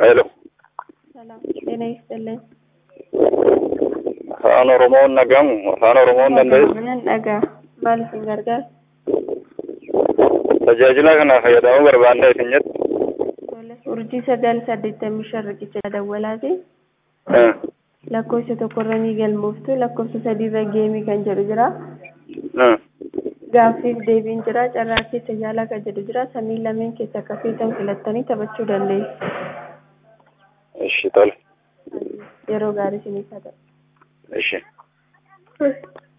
Hello. ሰላም ጤና ይስጥልኝ። afaan Oromoon nagamu afaan Oromoon dandeessu nagaa maal isin gargaara? tajaajila kana fayyadamuu barbaanne isin jettu. Urjii 985 riqicha dawwalaati. Lakkoofsa tokkorranii galmooftu lakkoofsa sadiirra geemii kan jedhu jira. Gaaffiif deebiin jira. Carraa keessa yaalaa kan jedhu jira. Samii lameen keessa akka feetan filattanii taphachuu dandeessu. Ishi tole. Yeroo gaarii isiniif haa ta'u. Ishi.